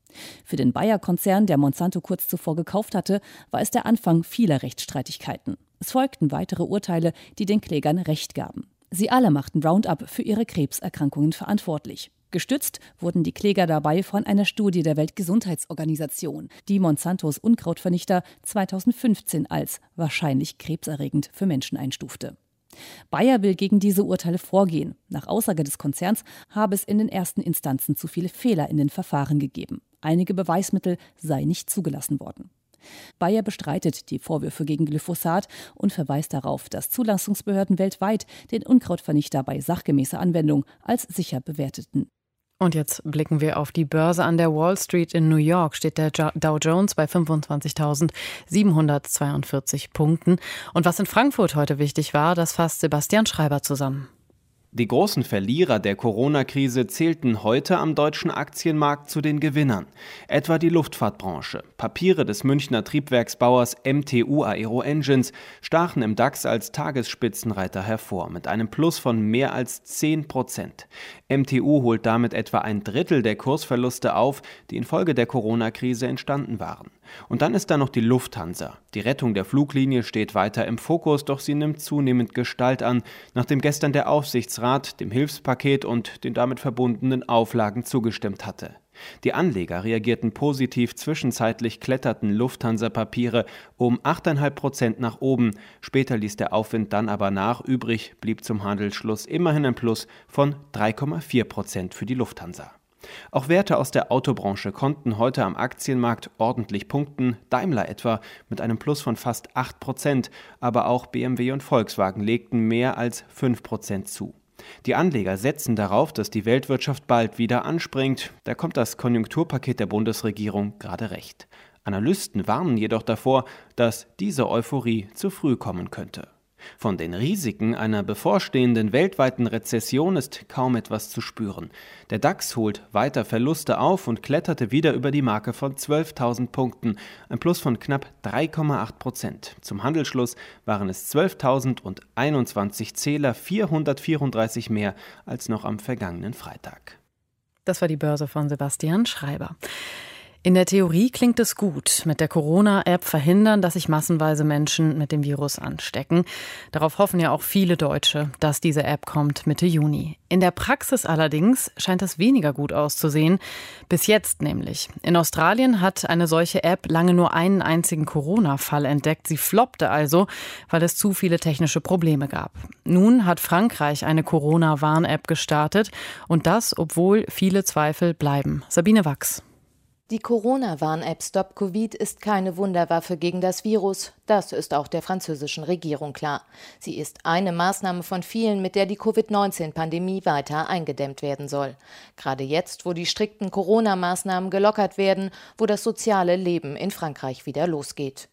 Für den Bayer-Konzern, der Monsanto kurz zuvor gekauft hatte, war es der Anfang vieler Rechtsstreitigkeiten. Es folgten weitere Urteile, die den Klägern Recht gaben. Sie alle machten Roundup für ihre Krebserkrankungen verantwortlich. Gestützt wurden die Kläger dabei von einer Studie der Weltgesundheitsorganisation, die Monsantos Unkrautvernichter zweitausendfünfzehn als wahrscheinlich krebserregend für Menschen einstufte. Bayer will gegen diese Urteile vorgehen. Nach Aussage des Konzerns habe es in den ersten Instanzen zu viele Fehler in den Verfahren gegeben. Einige Beweismittel seien nicht zugelassen worden. Bayer bestreitet die Vorwürfe gegen Glyphosat und verweist darauf, dass Zulassungsbehörden weltweit den Unkrautvernichter bei sachgemäßer Anwendung als sicher bewerteten. Und jetzt blicken wir auf die Börse. An der Wall Street in New York steht der Dow Jones bei fünfundzwanzigtausendsiebenhundertzweiundvierzig Punkten. Und was in Frankfurt heute wichtig war, das fasst Sebastian Schreiber zusammen. Die großen Verlierer der Corona-Krise zählten heute am deutschen Aktienmarkt zu den Gewinnern. Etwa die Luftfahrtbranche. Papiere des Münchner Triebwerksbauers M T U Aero Engines stachen im DAX als Tagesspitzenreiter hervor, mit einem Plus von mehr als zehn Prozent. M T U holt damit etwa ein Drittel der Kursverluste auf, die infolge der Corona-Krise entstanden waren. Und dann ist da noch die Lufthansa. Die Rettung der Fluglinie steht weiter im Fokus, doch sie nimmt zunehmend Gestalt an, nachdem gestern der Aufsichtsrat dem Hilfspaket und den damit verbundenen Auflagen zugestimmt hatte. Die Anleger reagierten positiv, zwischenzeitlich kletterten Lufthansa-Papiere um acht Komma fünf Prozent nach oben. Später ließ der Aufwind dann aber nach, übrig blieb zum Handelsschluss immerhin ein Plus von drei Komma vier Prozent für die Lufthansa. Auch Werte aus der Autobranche konnten heute am Aktienmarkt ordentlich punkten, Daimler etwa mit einem Plus von fast acht Prozent, aber auch B M W und Volkswagen legten mehr als fünf Prozent zu. Die Anleger setzen darauf, dass die Weltwirtschaft bald wieder anspringt, da kommt das Konjunkturpaket der Bundesregierung gerade recht. Analysten warnen jedoch davor, dass diese Euphorie zu früh kommen könnte. Von den Risiken einer bevorstehenden weltweiten Rezession ist kaum etwas zu spüren. Der DAX holt weiter Verluste auf und kletterte wieder über die Marke von zwölftausend Punkten, ein Plus von knapp drei Komma acht Prozent. Zum Handelsschluss waren es zwölftausendeinundzwanzig Zähler, vierhundertvierunddreißig mehr als noch am vergangenen Freitag. Das war die Börse von Sebastian Schreiber. In der Theorie klingt es gut. Mit der Corona-App verhindern, dass sich massenweise Menschen mit dem Virus anstecken. Darauf hoffen ja auch viele Deutsche, dass diese App kommt Mitte Juni. In der Praxis allerdings scheint es weniger gut auszusehen. Bis jetzt nämlich. In Australien hat eine solche App lange nur einen einzigen Corona-Fall entdeckt. Sie floppte also, weil es zu viele technische Probleme gab. Nun hat Frankreich eine Corona-Warn-App gestartet. Und das, obwohl viele Zweifel bleiben. Sabine Wachs. Die Corona-Warn-App Stop Covid ist keine Wunderwaffe gegen das Virus. Das ist auch der französischen Regierung klar. Sie ist eine Maßnahme von vielen, mit der die Covid neunzehn Pandemie weiter eingedämmt werden soll. Gerade jetzt, wo die strikten Corona-Maßnahmen gelockert werden, wo das soziale Leben in Frankreich wieder losgeht.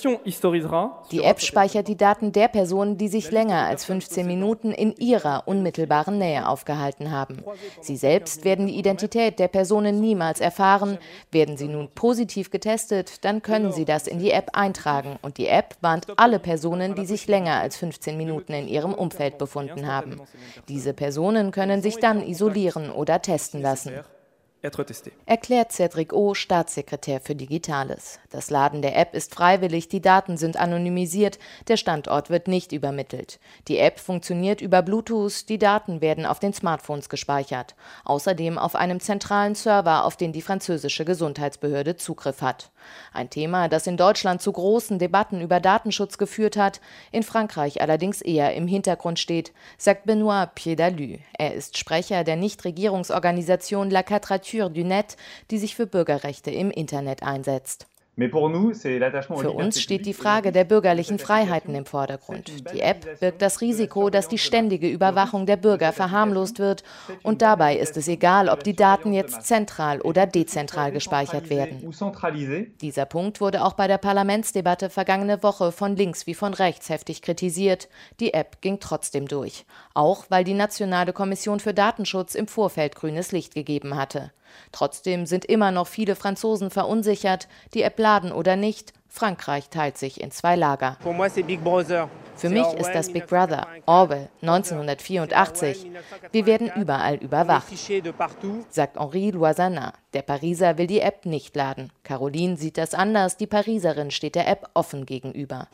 Die App speichert die Daten der Personen, die sich länger als fünfzehn Minuten in ihrer unmittelbaren Nähe aufgehalten haben. Sie selbst werden die Identität der Personen niemals erfahren. Werden sie nun positiv getestet, dann können sie das in die App eintragen und die App warnt alle Personen, die sich länger als fünfzehn Minuten in ihrem Umfeld befunden haben. Diese Personen können sich dann isolieren oder testen lassen. Erklärt Cédric O, Staatssekretär für Digitales. Das Laden der App ist freiwillig, die Daten sind anonymisiert, der Standort wird nicht übermittelt. Die App funktioniert über Bluetooth, die Daten werden auf den Smartphones gespeichert. Außerdem auf einem zentralen Server, auf den die französische Gesundheitsbehörde Zugriff hat. Ein Thema, das in Deutschland zu großen Debatten über Datenschutz geführt hat, in Frankreich allerdings eher im Hintergrund steht, sagt Benoît Piédalu. Er ist Sprecher der Nichtregierungsorganisation La Quadrature du Net, die sich für Bürgerrechte im Internet einsetzt. Für uns steht die Frage der bürgerlichen Freiheiten im Vordergrund. Die App birgt das Risiko, dass die ständige Überwachung der Bürger verharmlost wird. Und dabei ist es egal, ob die Daten jetzt zentral oder dezentral gespeichert werden. Dieser Punkt wurde auch bei der Parlamentsdebatte vergangene Woche von links wie von rechts heftig kritisiert. Die App ging trotzdem durch. Auch weil die Nationale Kommission für Datenschutz im Vorfeld grünes Licht gegeben hatte. Trotzdem sind immer noch viele Franzosen verunsichert, die App laden oder nicht. Frankreich teilt sich in zwei Lager. Für mich ist das Big Brother, Orwell, neunzehnhundertvierundachtzig. Wir werden überall überwacht, sagt Henri Loisanat. Der Pariser will die App nicht laden. Caroline sieht das anders. Die Pariserin steht der App offen gegenüber.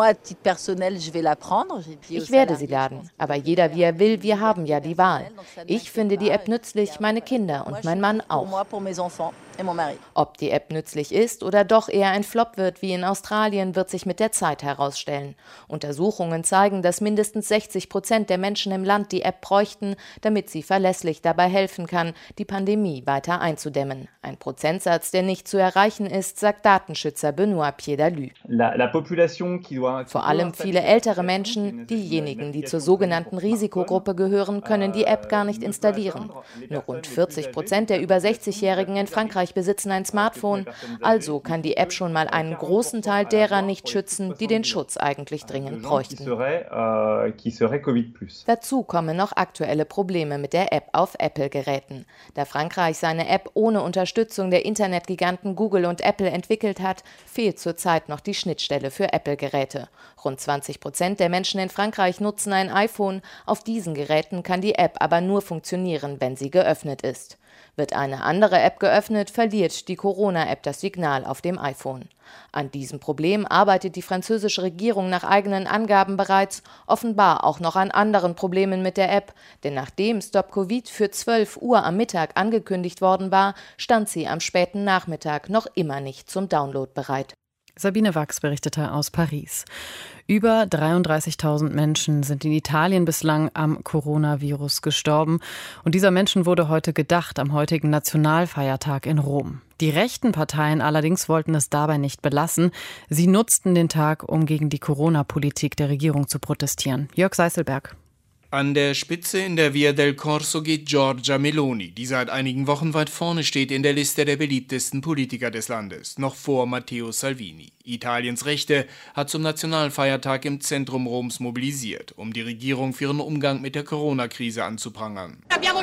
Ich werde sie laden, aber jeder wie er will, wir haben ja die Wahl. Ich finde die App nützlich, meine Kinder und mein Mann auch. Ob die App nützlich ist oder doch eher ein Flop wird wie in Australien, wird sich mit der Zeit herausstellen. Untersuchungen zeigen, dass mindestens sechzig Prozent der Menschen im Land die App bräuchten, damit sie verlässlich dabei helfen kann, die Pandemie weiter einzudämmen. Ein Prozentsatz, der nicht zu erreichen ist, sagt Datenschützer Benoît Piedalus. Vor allem viele ältere Menschen, diejenigen, die zur sogenannten Risikogruppe gehören, können die App gar nicht installieren. Nur rund vierzig Prozent der über sechzig-Jährigen in Frankreich besitzen ein Smartphone, also kann die App schon mal einen großen Teil derer nicht schützen, die den Schutz eigentlich dringend bräuchten. Dazu kommen noch aktuelle Probleme mit der App auf Apple-Geräten. Da Frankreich seine App ohne Unterstützung der Internetgiganten Google und Apple entwickelt hat, fehlt zurzeit noch die Schnittstelle für Apple-Geräte. Rund zwanzig Prozent der Menschen in Frankreich nutzen ein iPhone. Auf diesen Geräten kann die App aber nur funktionieren, wenn sie geöffnet ist. Wird eine andere App geöffnet, verliert die Corona-App das Signal auf dem iPhone. An diesem Problem arbeitet die französische Regierung nach eigenen Angaben bereits, offenbar auch noch an anderen Problemen mit der App. Denn nachdem Stop Covid für zwölf Uhr am Mittag angekündigt worden war, stand sie am späten Nachmittag noch immer nicht zum Download bereit. Sabine Wachs berichtete aus Paris. Über dreiunddreißigtausend Menschen sind in Italien bislang am Coronavirus gestorben. Und dieser Menschen wurde heute gedacht, am heutigen Nationalfeiertag in Rom. Die rechten Parteien allerdings wollten es dabei nicht belassen. Sie nutzten den Tag, um gegen die Corona-Politik der Regierung zu protestieren. Jörg Seißelberg. An der Spitze in der Via del Corso geht Giorgia Meloni, die seit einigen Wochen weit vorne steht in der Liste der beliebtesten Politiker des Landes, noch vor Matteo Salvini. Italiens Rechte hat zum Nationalfeiertag im Zentrum Roms mobilisiert, um die Regierung für ihren Umgang mit der Corona-Krise anzuprangern.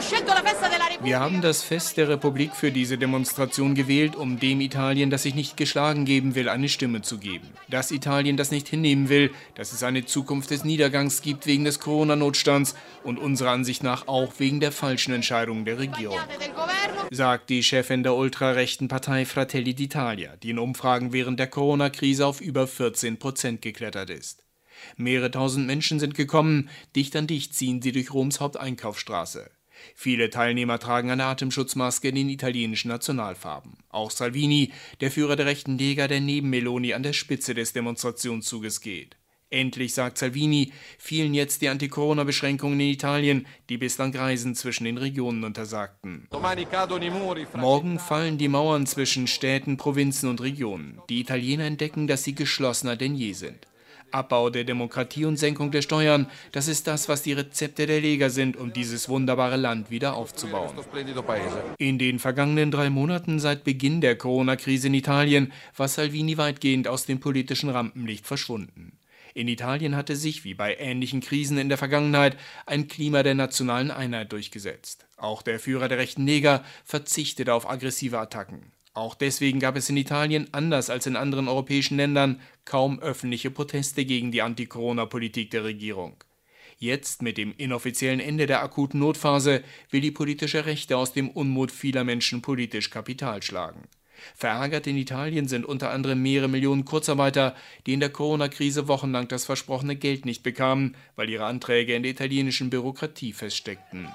Wir haben das Fest der Republik für diese Demonstration gewählt, um dem Italien, das sich nicht geschlagen geben will, eine Stimme zu geben. Das Italien, das nicht hinnehmen will, dass es eine Zukunft des Niedergangs gibt wegen des Corona-Notstands und unserer Ansicht nach auch wegen der falschen Entscheidungen der Regierung, sagt die Chefin der ultrarechten Partei Fratelli d'Italia, die in Umfragen während der Corona-Krise auf über vierzehn Prozent geklettert ist. Mehrere tausend Menschen sind gekommen, dicht an dicht ziehen sie durch Roms Haupteinkaufsstraße. Viele Teilnehmer tragen eine Atemschutzmaske in den italienischen Nationalfarben. Auch Salvini, der Führer der rechten Lega, der neben Meloni an der Spitze des Demonstrationszuges geht. Endlich, sagt Salvini, fielen jetzt die Anti-Corona-Beschränkungen in Italien, die bislang Reisen zwischen den Regionen untersagten. Morgen fallen die Mauern zwischen Städten, Provinzen und Regionen. Die Italiener entdecken, dass sie geschlossener denn je sind. Abbau der Demokratie und Senkung der Steuern, das ist das, was die Rezepte der Lega sind, um dieses wunderbare Land wieder aufzubauen. In den vergangenen drei Monaten seit Beginn der Corona-Krise in Italien war Salvini weitgehend aus dem politischen Rampenlicht verschwunden. In Italien hatte sich, wie bei ähnlichen Krisen in der Vergangenheit, ein Klima der nationalen Einheit durchgesetzt. Auch der Führer der rechten Lega verzichtete auf aggressive Attacken. Auch deswegen gab es in Italien, anders als in anderen europäischen Ländern, kaum öffentliche Proteste gegen die Anti-Corona-Politik der Regierung. Jetzt, mit dem inoffiziellen Ende der akuten Notphase, will die politische Rechte aus dem Unmut vieler Menschen politisch Kapital schlagen. Verärgert in Italien sind unter anderem mehrere Millionen Kurzarbeiter, die in der Corona-Krise wochenlang das versprochene Geld nicht bekamen, weil ihre Anträge in der italienischen Bürokratie feststeckten.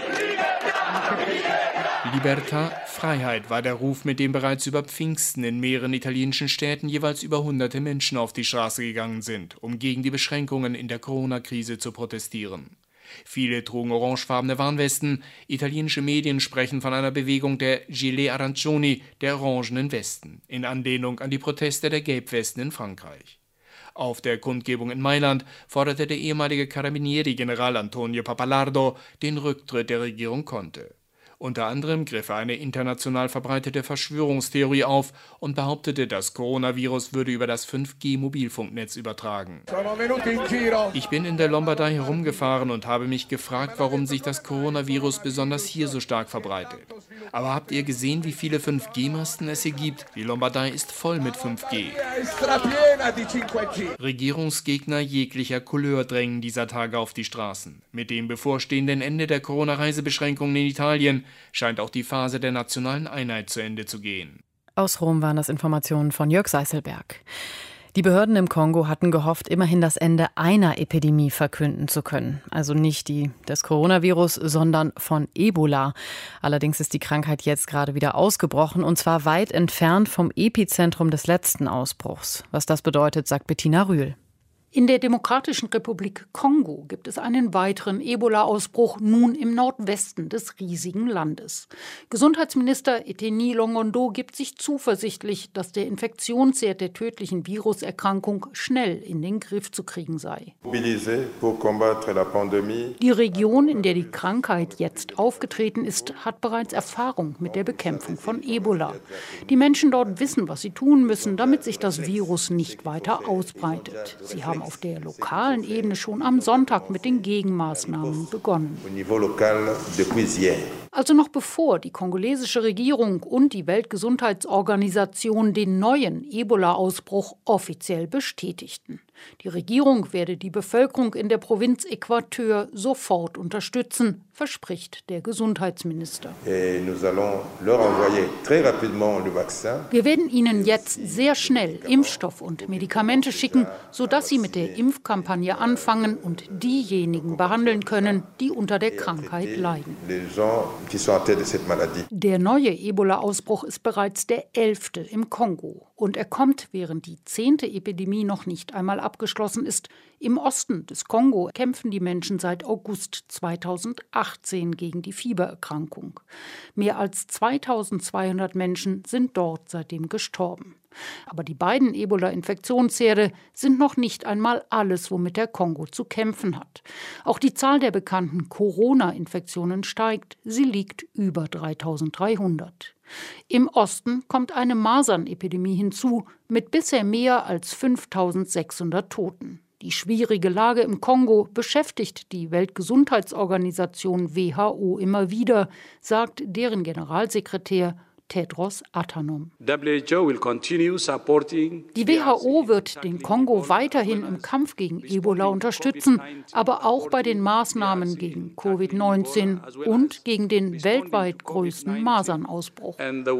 Libertà, Freiheit war der Ruf, mit dem bereits über Pfingsten in mehreren italienischen Städten jeweils über hunderte Menschen auf die Straße gegangen sind, um gegen die Beschränkungen in der Corona-Krise zu protestieren. Viele trugen orangefarbene Warnwesten. Italienische Medien sprechen von einer Bewegung der Gilets Arancioni, der orangenen Westen, in Anlehnung an die Proteste der Gelbwesten in Frankreich. Auf der Kundgebung in Mailand forderte der ehemalige Carabinieri-General Antonio Pappalardo den Rücktritt der Regierung Conte. Unter anderem griff er eine international verbreitete Verschwörungstheorie auf und behauptete, das Coronavirus würde über das fünf G Mobilfunknetz übertragen. Ich bin in der Lombardei herumgefahren und habe mich gefragt, warum sich das Coronavirus besonders hier so stark verbreitet. Aber habt ihr gesehen, wie viele fünf G Masten es hier gibt? Die Lombardei ist voll mit fünf G. Regierungsgegner jeglicher Couleur drängen dieser Tage auf die Straßen. Mit dem bevorstehenden Ende der Corona-Reisebeschränkungen in Italien scheint auch die Phase der nationalen Einheit zu Ende zu gehen. Aus Rom waren das Informationen von Jörg Seißelberg. Die Behörden im Kongo hatten gehofft, immerhin das Ende einer Epidemie verkünden zu können. Also nicht die des Coronavirus, sondern von Ebola. Allerdings ist die Krankheit jetzt gerade wieder ausgebrochen und zwar weit entfernt vom Epizentrum des letzten Ausbruchs. Was das bedeutet, sagt Bettina Rühl. In der Demokratischen Republik Kongo gibt es einen weiteren Ebola-Ausbruch nun im Nordwesten des riesigen Landes. Gesundheitsminister Eteni Longondo gibt sich zuversichtlich, dass der Infektionsherd der tödlichen Viruserkrankung schnell in den Griff zu kriegen sei. Die Region, in der die Krankheit jetzt aufgetreten ist, hat bereits Erfahrung mit der Bekämpfung von Ebola. Die Menschen dort wissen, was sie tun müssen, damit sich das Virus nicht weiter ausbreitet. Sie haben auf der lokalen Ebene schon am Sonntag mit den Gegenmaßnahmen begonnen. Also noch bevor die kongolesische Regierung und die Weltgesundheitsorganisation den neuen Ebola-Ausbruch offiziell bestätigten. Die Regierung werde die Bevölkerung in der Provinz Äquateur sofort unterstützen, verspricht der Gesundheitsminister. Wir werden Ihnen jetzt sehr schnell Impfstoff und Medikamente schicken, sodass Sie mit der Impfkampagne anfangen und diejenigen behandeln können, die unter der Krankheit leiden. Der neue Ebola-Ausbruch ist bereits der elfte im Kongo. Und er kommt, während die zehnte Epidemie noch nicht einmal abgeschlossen ist. Im Osten des Kongo kämpfen die Menschen seit August zweitausendachtzehn gegen die Fiebererkrankung. Mehr als zweitausendzweihundert Menschen sind dort seitdem gestorben. Aber die beiden Ebola-Infektionsherde sind noch nicht einmal alles, womit der Kongo zu kämpfen hat. Auch die Zahl der bekannten Corona-Infektionen steigt. Sie liegt über dreitausenddreihundert. Im Osten kommt eine Masernepidemie hinzu, mit bisher mehr als fünftausendsechshundert Toten. Die schwierige Lage im Kongo beschäftigt die Weltgesundheitsorganisation W H O immer wieder, sagt deren Generalsekretär Tedros Adhanom. Die W H O wird den Kongo weiterhin im Kampf gegen Ebola unterstützen, aber auch bei den Maßnahmen gegen Covid neunzehn und gegen den weltweit größten Masernausbruch.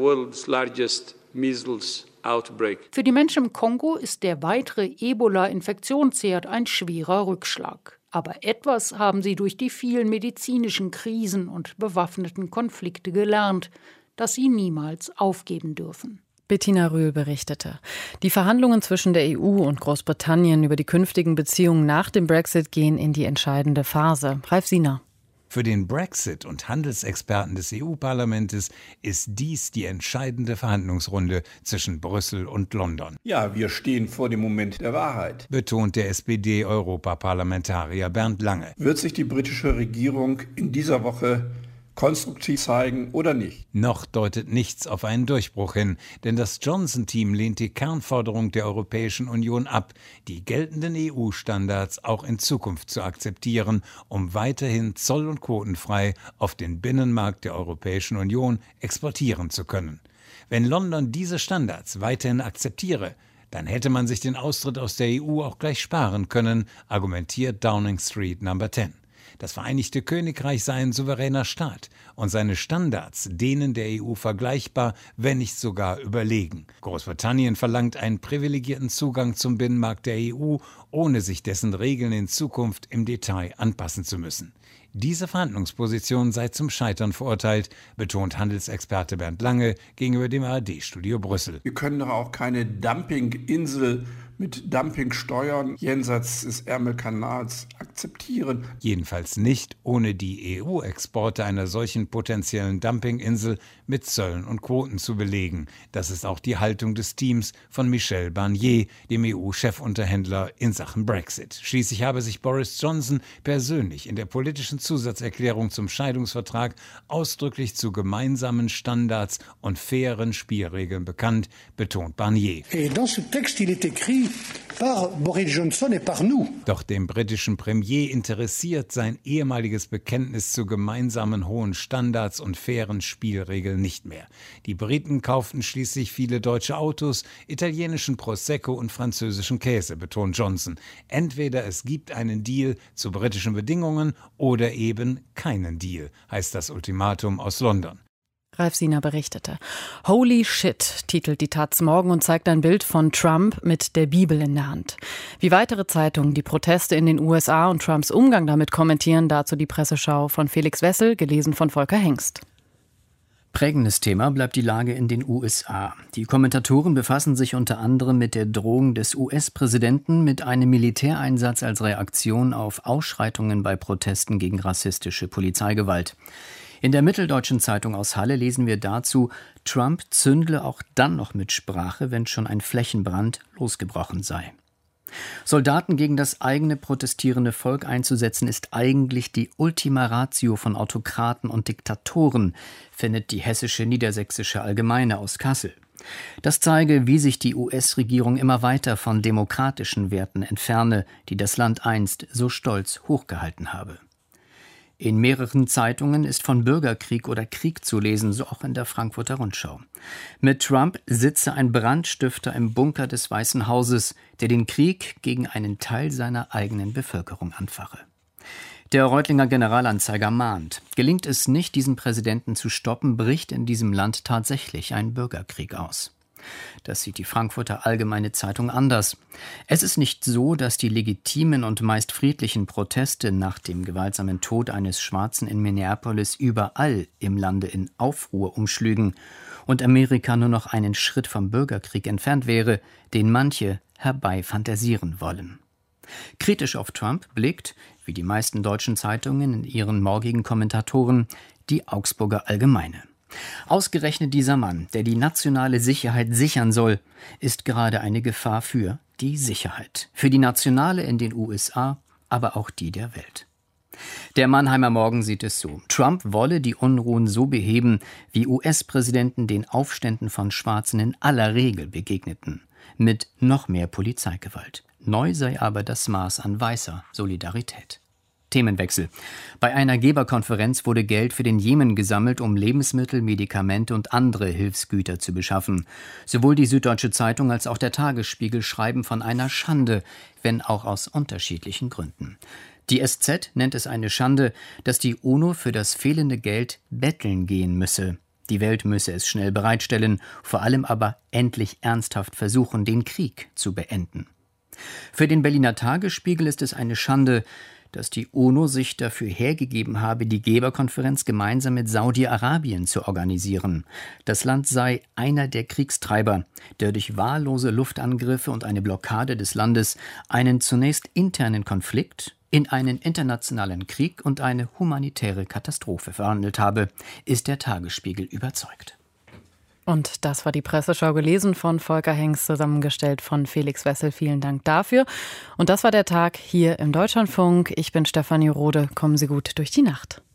Für die Menschen im Kongo ist der weitere Ebola-Infektionsherd ein schwerer Rückschlag. Aber etwas haben sie durch die vielen medizinischen Krisen und bewaffneten Konflikte gelernt, dass sie niemals aufgeben dürfen. Bettina Rühl berichtete. Die Verhandlungen zwischen der E U und Großbritannien über die künftigen Beziehungen nach dem Brexit gehen in die entscheidende Phase. Ralf Siener. Für den Brexit- und Handelsexperten des E U-Parlaments ist dies die entscheidende Verhandlungsrunde zwischen Brüssel und London. Ja, wir stehen vor dem Moment der Wahrheit, betont der S P D-Europaparlamentarier Bernd Lange. Wird sich die britische Regierung in dieser Woche konstruktiv zeigen oder nicht? Noch deutet nichts auf einen Durchbruch hin, denn das Johnson-Team lehnt die Kernforderung der Europäischen Union ab, die geltenden E U-Standards auch in Zukunft zu akzeptieren, um weiterhin zoll- und quotenfrei auf den Binnenmarkt der Europäischen Union exportieren zu können. Wenn London diese Standards weiterhin akzeptiere, dann hätte man sich den Austritt aus der E U auch gleich sparen können, argumentiert Downing Street Number zehn. Das Vereinigte Königreich sei ein souveräner Staat und seine Standards denen der E U vergleichbar, wenn nicht sogar überlegen. Großbritannien verlangt einen privilegierten Zugang zum Binnenmarkt der E U, ohne sich dessen Regeln in Zukunft im Detail anpassen zu müssen. Diese Verhandlungsposition sei zum Scheitern verurteilt, betont Handelsexperte Bernd Lange gegenüber dem A R D-Studio Brüssel. Wir können doch auch keine Dumpinginsel mit Dumpingsteuern jenseits des Ärmelkanals akzeptieren. Jedenfalls nicht ohne die E U-Exporte einer solchen potenziellen Dumpinginsel mit Zöllen und Quoten zu belegen. Das ist auch die Haltung des Teams von Michel Barnier, dem E U-Chefunterhändler in Sachen Brexit. Schließlich habe sich Boris Johnson persönlich in der politischen Zusatzerklärung zum Scheidungsvertrag ausdrücklich zu gemeinsamen Standards und fairen Spielregeln bekannt, betont Barnier. Et dans ce texte, il est écrit par Boris Johnson et par nous. Doch dem britischen Premier interessiert sein ehemaliges Bekenntnis zu gemeinsamen hohen Standards und fairen Spielregeln nicht mehr. Die Briten kauften schließlich viele deutsche Autos, italienischen Prosecco und französischen Käse, betont Johnson. Entweder es gibt einen Deal zu britischen Bedingungen oder eben keinen Deal, heißt das Ultimatum aus London. Ralf Siener berichtete. Holy shit, titelt die Taz morgen und zeigt ein Bild von Trump mit der Bibel in der Hand. Wie weitere Zeitungen die Proteste in den U S A und Trumps Umgang damit kommentieren, dazu die Presseschau von Felix Wessel, gelesen von Volker Hengst. Prägendes Thema bleibt die Lage in den U S A. Die Kommentatoren befassen sich unter anderem mit der Drohung des U S-Präsidenten mit einem Militäreinsatz als Reaktion auf Ausschreitungen bei Protesten gegen rassistische Polizeigewalt. In der Mitteldeutschen Zeitung aus Halle lesen wir dazu, Trump zündle auch dann noch mit Sprache, wenn schon ein Flächenbrand losgebrochen sei. Soldaten gegen das eigene protestierende Volk einzusetzen, ist eigentlich die Ultima Ratio von Autokraten und Diktatoren, findet die Hessische Niedersächsische Allgemeine aus Kassel. Das zeige, wie sich die U S-Regierung immer weiter von demokratischen Werten entferne, die das Land einst so stolz hochgehalten habe. In mehreren Zeitungen ist von Bürgerkrieg oder Krieg zu lesen, so auch in der Frankfurter Rundschau. Mit Trump sitze ein Brandstifter im Bunker des Weißen Hauses, der den Krieg gegen einen Teil seiner eigenen Bevölkerung anfache. Der Reutlinger Generalanzeiger mahnt, gelingt es nicht, diesen Präsidenten zu stoppen, bricht in diesem Land tatsächlich ein Bürgerkrieg aus. Das sieht die Frankfurter Allgemeine Zeitung anders. Es ist nicht so, dass die legitimen und meist friedlichen Proteste nach dem gewaltsamen Tod eines Schwarzen in Minneapolis überall im Lande in Aufruhr umschlügen und Amerika nur noch einen Schritt vom Bürgerkrieg entfernt wäre, den manche herbeifantasieren wollen. Kritisch auf Trump blickt, wie die meisten deutschen Zeitungen in ihren morgigen Kommentatoren, die Augsburger Allgemeine. Ausgerechnet dieser Mann, der die nationale Sicherheit sichern soll, ist gerade eine Gefahr für die Sicherheit. Für die nationale in den U S A, aber auch die der Welt. Der Mannheimer Morgen sieht es so. Trump wolle die Unruhen so beheben, wie U S-Präsidenten den Aufständen von Schwarzen in aller Regel begegneten. Mit noch mehr Polizeigewalt. Neu sei aber das Maß an weißer Solidarität. Themenwechsel. Bei einer Geberkonferenz wurde Geld für den Jemen gesammelt, um Lebensmittel, Medikamente und andere Hilfsgüter zu beschaffen. Sowohl die Süddeutsche Zeitung als auch der Tagesspiegel schreiben von einer Schande, wenn auch aus unterschiedlichen Gründen. Die S Z nennt es eine Schande, dass die UNO für das fehlende Geld betteln gehen müsse. Die Welt müsse es schnell bereitstellen, vor allem aber endlich ernsthaft versuchen, den Krieg zu beenden. Für den Berliner Tagesspiegel ist es eine Schande, dass die UNO sich dafür hergegeben habe, die Geberkonferenz gemeinsam mit Saudi-Arabien zu organisieren. Das Land sei einer der Kriegstreiber, der durch wahllose Luftangriffe und eine Blockade des Landes einen zunächst internen Konflikt in einen internationalen Krieg und eine humanitäre Katastrophe verwandelt habe, ist der Tagesspiegel überzeugt. Und das war die Presseschau, gelesen von Volker Hengst, zusammengestellt von Felix Wessel. Vielen Dank dafür. Und das war der Tag hier im Deutschlandfunk. Ich bin Stefanie Rode. Kommen Sie gut durch die Nacht.